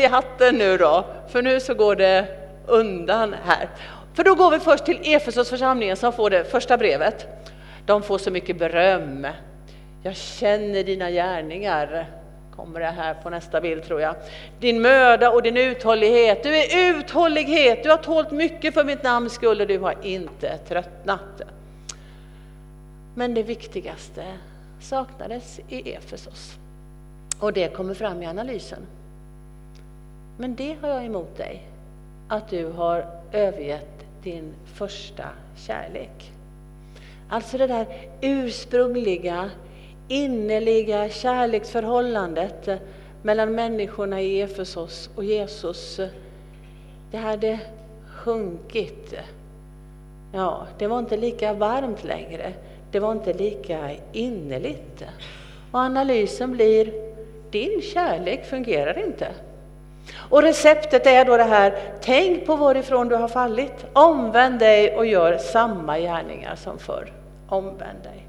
i hatten nu då, för nu så går det undan här. För då går vi först till Efesos församlingen som får det första brevet. De får så mycket beröm. Jag känner dina gärningar. Kommer det här på nästa bild tror jag. Din möda och din uthållighet. Du är uthållighet. Du har tålt mycket för mitt namns skull och du har inte tröttnat. Men det viktigaste saknades i Efesos. Och det kommer fram i analysen. Men det har jag emot dig. Att du har övergett din första kärlek. Alltså det där ursprungliga, innerliga kärleksförhållandet mellan människorna i Efesos och Jesus. Det hade sjunkit. Ja, det var inte lika varmt längre. Det var inte lika innerligt. Och analysen blir, din kärlek fungerar inte. Och receptet är då det här, tänk på varifrån du har fallit. Omvänd dig och gör samma gärningar som förr. Omvänd dig.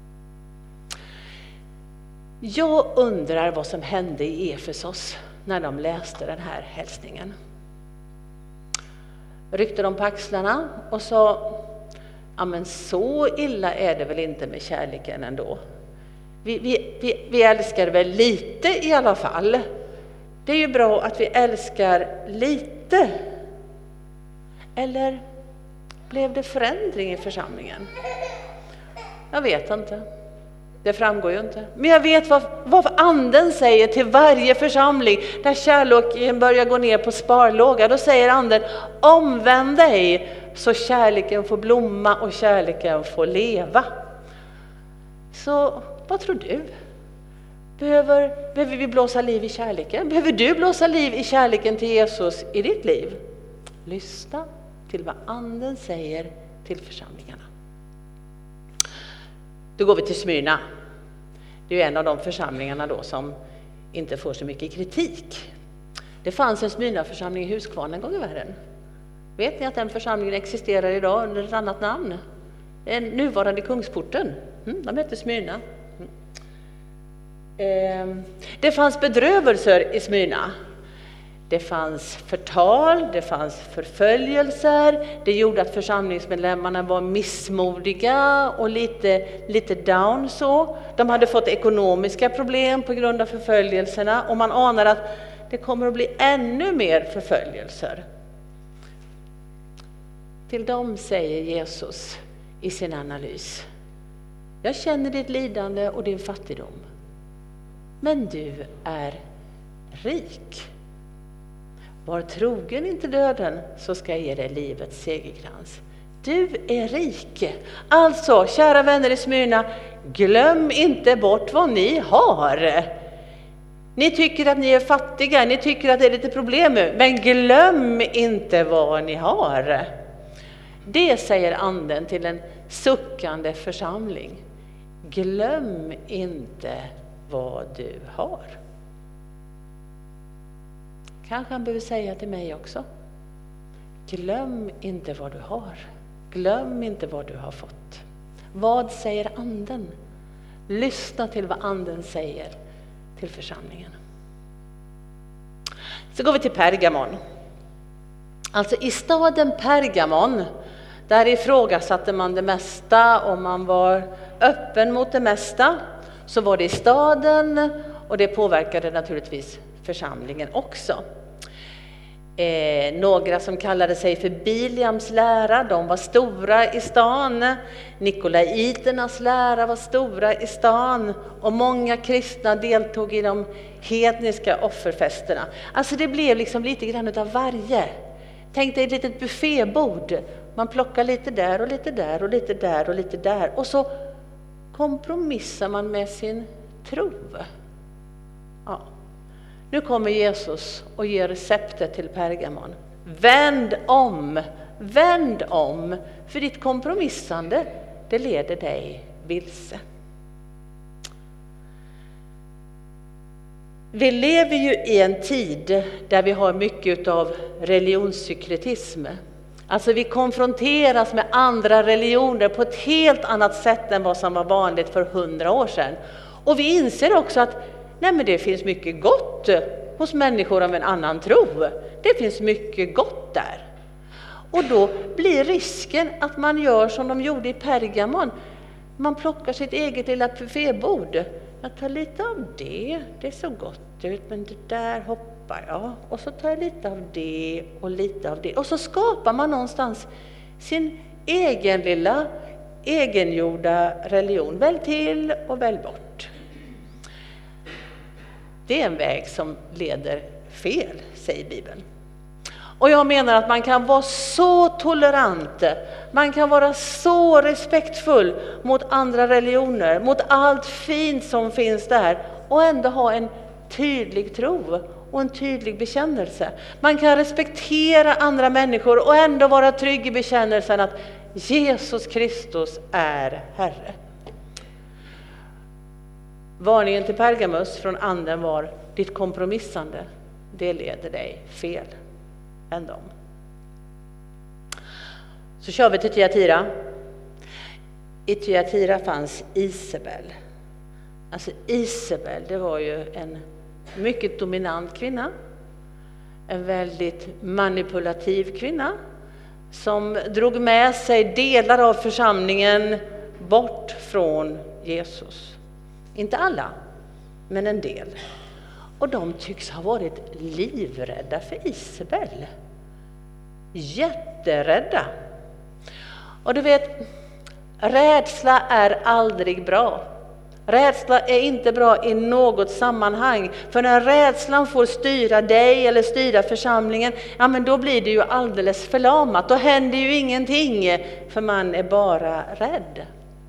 Jag undrar vad som hände i Efesos när de läste den här hälsningen. Ryckte de på axlarna och sa, ja men så illa är det väl inte med kärleken ändå. Vi älskar väl lite i alla fall. Det är ju bra att vi älskar lite. Eller blev det förändring i församlingen? Jag vet inte. Det framgår ju inte. Men jag vet vad anden säger till varje församling där kärleken börjar gå ner på sparlåga. Då säger anden, omvänd dig så kärleken får blomma och kärleken får leva. Så vad tror du? Behöver vi blåsa liv i kärleken? Behöver du blåsa liv i kärleken till Jesus i ditt liv? Lyssna till vad anden säger till församlingarna. Då går vi till Smyrna. Det är en av de församlingarna då som inte får så mycket kritik. Det fanns en Smyrna-församling i Huskvarna en gång i världen. Vet ni att den församlingen existerar idag under ett annat namn? Den nuvarande Kungsporten. De heter Smyrna. Det fanns bedrövelser i Smyrna. Det fanns förtal, det fanns förföljelser. Det gjorde att församlingsmedlemmarna var missmodiga och lite down så. De hade fått ekonomiska problem på grund av förföljelserna. Och man anar att det kommer att bli ännu mer förföljelser. Till dem säger Jesus i sin analys. Jag känner ditt lidande och din fattigdom. Men du är rik. Var trogen inte döden så ska jag ge dig livets segerkrans. Du är rik. Alltså, kära vänner i Smyrna, glöm inte bort vad ni har. Ni tycker att ni är fattiga, ni tycker att det är lite problem nu, men glöm inte vad ni har. Det säger anden till en suckande församling. Glöm inte vad du har. Kanske han behöver säga till mig också. Glöm inte vad du har. Glöm inte vad du har fått. Vad säger anden? Lyssna till vad anden säger till församlingen. Så går vi till Pergamon. Alltså i staden Pergamon, där ifrågasatte man det mesta och man var öppen mot det mesta. Så var det i staden och det påverkade naturligtvis församlingen också. Några som kallade sig för Biliams lära, de var stora i stan. Nikolaiternas lära var stora i stan. Och många kristna deltog i de hedniska offerfesterna. Alltså det blev liksom lite grann av varje. Tänk dig ett litet buffébord. Man plockar lite där och lite där och lite där och lite där. Och så kompromissar man med sin tro. Ja. Nu kommer Jesus och ger receptet till Pergamon. Vänd om, för ditt kompromissande, det leder dig vilse. Vi lever ju i en tid där vi har mycket av religionssekretism. Alltså vi konfronteras med andra religioner på ett helt annat sätt än vad som var vanligt för 100 år sedan. Och vi inser också att nej, men det finns mycket gott hos människor av en annan tro. Det finns mycket gott där. Och då blir risken att man gör som de gjorde i Pergamon. Man plockar sitt eget lilla buffébord. Jag tar lite av det ser så gott ut, men det där hoppar jag. Och så tar jag lite av det och lite av det. Och så skapar man någonstans sin egen lilla egengjorda religion. Välj till och välj bort. Det är en väg som leder fel, säger Bibeln. Och jag menar att man kan vara så tolerant, man kan vara så respektfull mot andra religioner, mot allt fint som finns där, och ändå ha en tydlig tro och en tydlig bekännelse. Man kan respektera andra människor och ändå vara trygg i bekännelsen att Jesus Kristus är Herre. Varningen till Pergamus från anden var: ditt kompromissande, det leder dig fel än dem. Så kör vi till Tyatira. I Tyatira fanns Isabel. Alltså Isabel, det var ju en mycket dominant kvinna. En väldigt manipulativ kvinna som drog med sig delar av församlingen bort från Jesus. Inte alla, men en del. Och de tycks ha varit livrädda för Isabel. Jätterädda. Och du vet, rädsla är aldrig bra. Rädsla är inte bra i något sammanhang. För när rädslan får styra dig eller styra församlingen, ja men då blir det ju alldeles förlamat. Då händer ju ingenting, för man är bara rädd.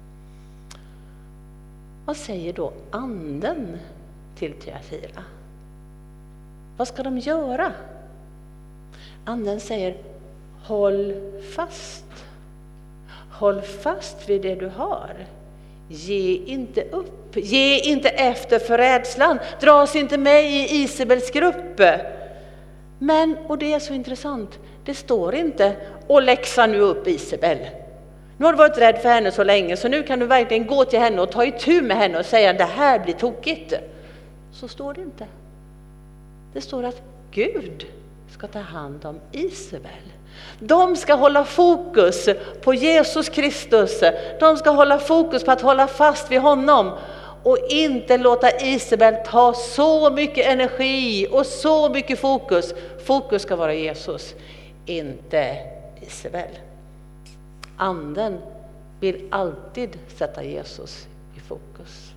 Vad säger då anden till Tyatira? Vad ska de göra? Anden säger: håll fast. Håll fast vid det du har. Ge inte upp. Ge inte efter för rädslan. Dras inte med i Isabels grupp. Men, och det är så intressant, det står inte: och läxa nu upp Isabel. Nu har du varit rädd för henne så länge, så nu kan du verkligen gå till henne och ta itu med henne och säga: det här blir tokigt. Så står det inte. Det står att Gud ska ta hand om Isabel. De ska hålla fokus på Jesus Kristus. De ska hålla fokus på att hålla fast vid honom. Och inte låta Isabel ta så mycket energi och så mycket fokus. Fokus ska vara Jesus, inte Isabel. Anden vill alltid sätta Jesus i fokus.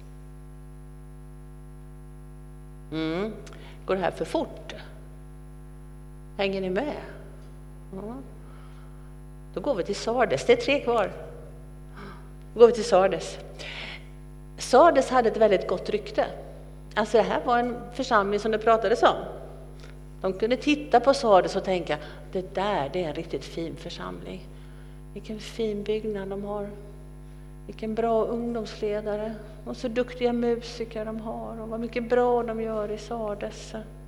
Går det här för fort? Hänger ni med? Ja. Då går vi till Sardes. Det är 3 kvar. Då går vi till Sardes. Sardes hade ett väldigt gott rykte. Alltså det här var en församling som det pratades om. De kunde titta på Sardes och tänka: det är en riktigt fin församling. Vilken fin byggnad de har. Vilken bra ungdomsledare. Och så duktiga musiker de har. Och vad mycket bra de gör i Sardes.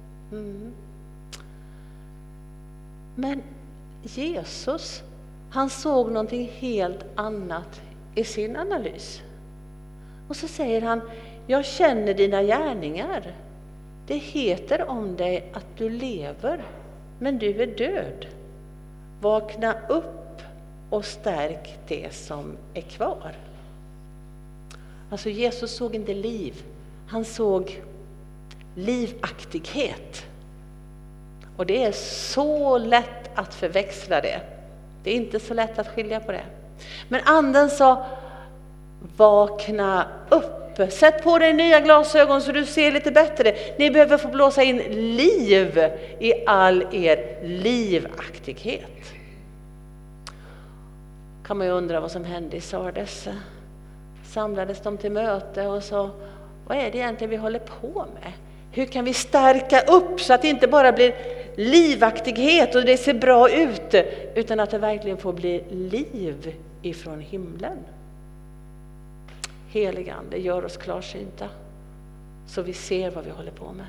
Men Jesus, han såg någonting helt annat i sin analys. Och så säger han: jag känner dina gärningar. Det heter om dig att du lever, men du är död. Vakna upp och stärk det som är kvar. Alltså Jesus såg inte liv, han såg livaktighet. Och det är så lätt att förväxla det. Det är inte så lätt att skilja på det. Men anden sa: vakna upp. Sätt på dig nya glasögon så du ser lite bättre. Ni behöver få blåsa in liv i all er livaktighet. Kan man ju undra vad som hände i Sardes. Samlades de till möte och sa: vad är det egentligen vi håller på med? Hur kan vi stärka upp så att det inte bara blir livaktighet och det ser bra ut, utan att det verkligen får bli liv ifrån himlen? Helige Ande, gör oss klarsynta så vi ser vad vi håller på med.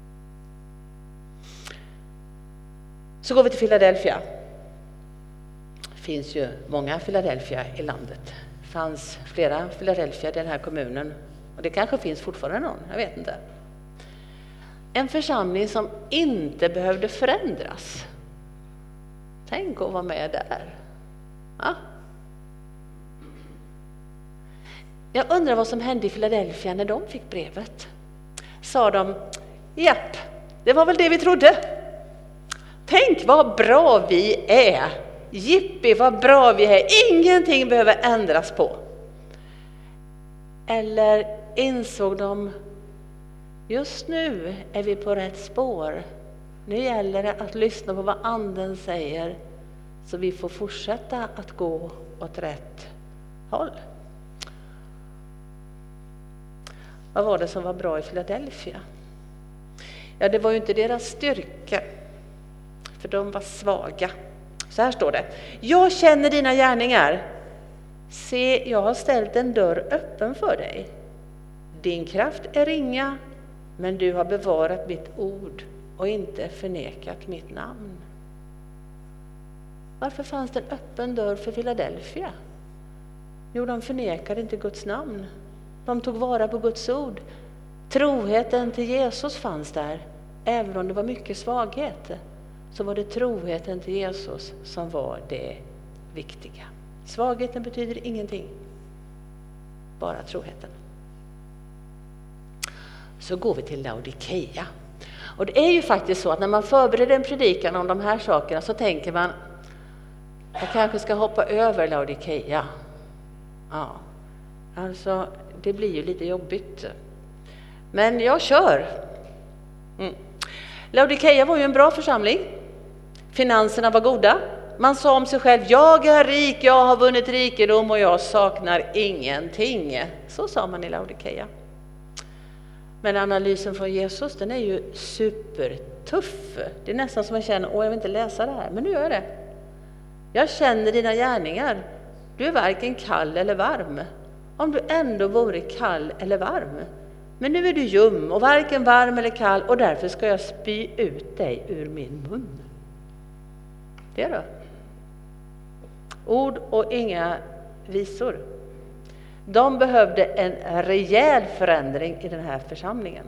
Så går vi till Philadelphia. Det finns ju många Philadelphia i landet. Det fanns flera Philadelphia i den här kommunen. Och det kanske finns fortfarande någon, jag vet inte. En församling som inte behövde förändras. Tänk att vara med där. Ja. Jag undrar vad som hände i Philadelphia när de fick brevet. Sa de, japp, det var väl det vi trodde. Tänk vad bra vi är. Jippi, vad bra vi är. Ingenting behöver ändras på. Eller insåg de, just nu är vi på rätt spår. Nu gäller det att lyssna på vad anden säger så vi får fortsätta att gå åt rätt håll. Vad var det som var bra i Philadelphia? Ja, det var ju inte deras styrka, för de var svaga. Så här står det. Jag känner dina gärningar. Se, jag har ställt en dörr öppen för dig. Din kraft är ringa, men du har bevarat mitt ord och inte förnekat mitt namn. Varför fanns det en öppen dörr för Philadelphia? Jo, de förnekade inte Guds namn. De tog vara på Guds ord. Troheten till Jesus fanns där. Även om det var mycket svaghet, så var det troheten till Jesus som var det viktiga. Svagheten betyder ingenting. Bara troheten. Så går vi till Laodikeia. Och det är ju faktiskt så att när man förbereder en predikan om de här sakerna så tänker man, jag kanske ska hoppa över Laodikeia. Ja, alltså det blir ju lite jobbigt. Men jag kör. Laodikeia var ju en bra församling. Finanserna var goda. Man sa om sig själv, jag är rik, jag har vunnit rikedom och jag saknar ingenting. Så sa man i Laodikeia. Men analysen från Jesus, den är ju supertuff. Det är nästan som man känner, jag vill inte läsa det här, men nu gör jag det. Jag känner dina gärningar. Du är varken kall eller varm. Om du ändå vore kall eller varm. Men nu är du ljum och varken varm eller kall, och därför ska jag spy ut dig ur min mun. Det då. Ord och inga visor. De behövde en rejäl förändring i den här församlingen.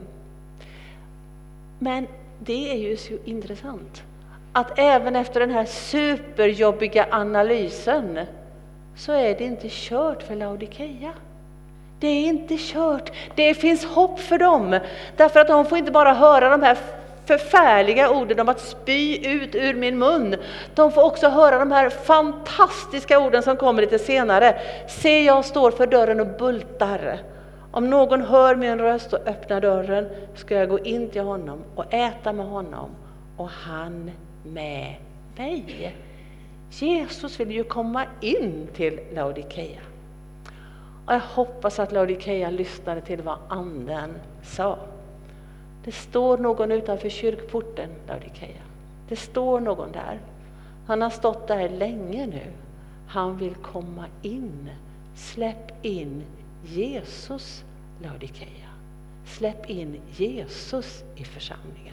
Men det är ju så intressant att även efter den här superjobbiga analysen så är det inte kört för Laodikeia. Det är inte kört. Det finns hopp för dem. Därför att de får inte bara höra de här förfärliga orden om att spy ut ur min mun. De får också höra de här fantastiska orden som kommer lite senare. Se, jag står för dörren och bultar. Om någon hör min röst och öppnar dörren ska jag gå in till honom och äta med honom och han med mig. Jesus vill ju komma in till Laodikeia. Och jag hoppas att Laodikeia lyssnade till vad anden sa. Det står någon utanför kyrkporten, Laodikeia. Det står någon där. Han har stått där länge nu. Han vill komma in. Släpp in Jesus, Laodikeia. Släpp in Jesus i församlingen.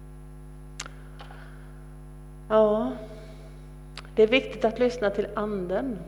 Ja, det är viktigt att lyssna till anden.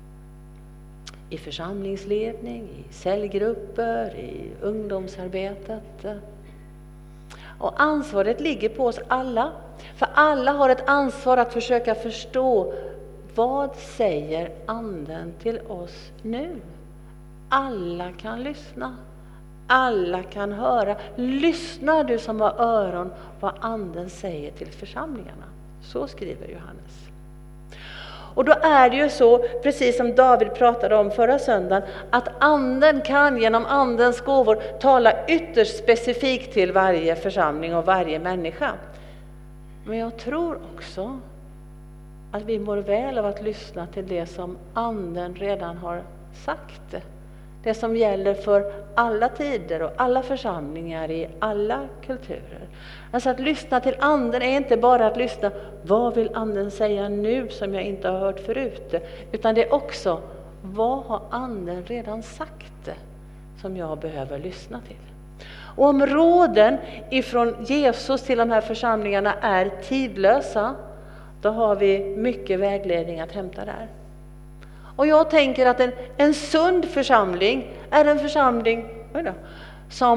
I församlingsledning, i cellgrupper, i ungdomsarbetet. Och ansvaret ligger på oss alla. För alla har ett ansvar att försöka förstå, vad säger anden till oss nu? Alla kan lyssna. Alla kan höra. Lyssna du som har öron vad anden säger till församlingarna. Så skriver Johannes. Och då är det ju så, precis som David pratade om förra söndagen, att anden kan genom andens gåvor tala ytterst specifikt till varje församling och varje människa. Men jag tror också att vi mår väl av att lyssna till det som anden redan har sagt. Det som gäller för alla tider och alla församlingar i alla kulturer. Alltså att lyssna till anden är inte bara att lyssna, vad vill anden säga nu som jag inte har hört förut? Utan det är också, vad har anden redan sagt som jag behöver lyssna till? Och om råden ifrån Jesus till de här församlingarna är tidlösa, då har vi mycket vägledning att hämta där. Och jag tänker att en sund församling är en församling som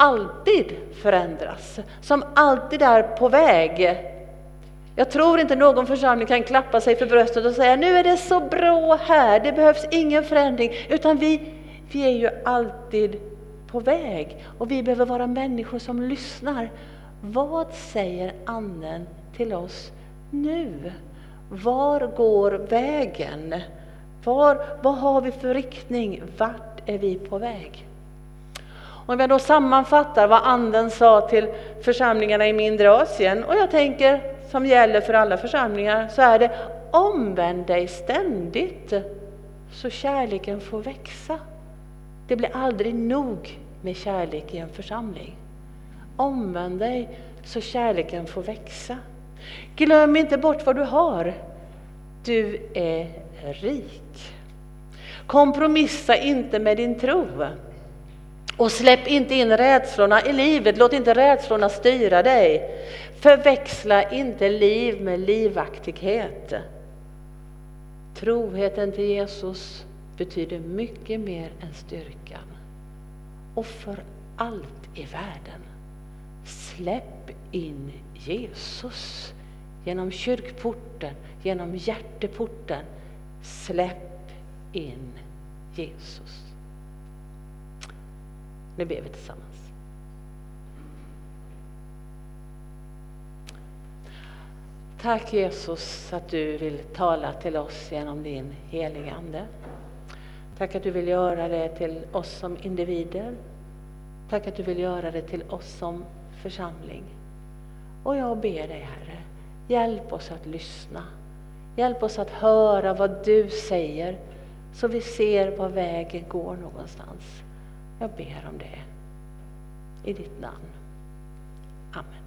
alltid förändras, som alltid är på väg. Jag tror inte någon församling kan klappa sig för bröstet och säga nu är det så bra här, det behövs ingen förändring, utan vi är ju alltid på väg och vi behöver vara människor som lyssnar. Vad säger anden till oss nu? Var går vägen? Vad har vi för riktning? Vart är vi på väg? Om jag då sammanfattar vad anden sa till församlingarna i mindre Asien, och jag tänker som gäller för alla församlingar, så är det: omvänd dig ständigt så kärleken får växa. Det blir aldrig nog med kärlek i en församling. Omvänd dig så kärleken får växa. Glöm inte bort vad du har. Du är rik. Kompromissa inte med din tro. Och släpp inte in rädslorna i livet. Låt inte rädslorna styra dig. Förväxla inte liv med livaktighet. Troheten till Jesus betyder mycket mer än styrkan. Och för allt i världen, släpp in Jesus genom kyrkporten, genom hjärteporten. Släpp in Jesus. Nu ber vi tillsammans. Tack Jesus att du vill tala till oss genom din heliga ande. Tack att du vill göra det till oss som individer. Tack att du vill göra det till oss som församling. Och jag ber dig, Herre, hjälp oss att lyssna. Hjälp oss att höra vad du säger, så vi ser var vägen går någonstans. Jag ber om det i ditt namn. Amen.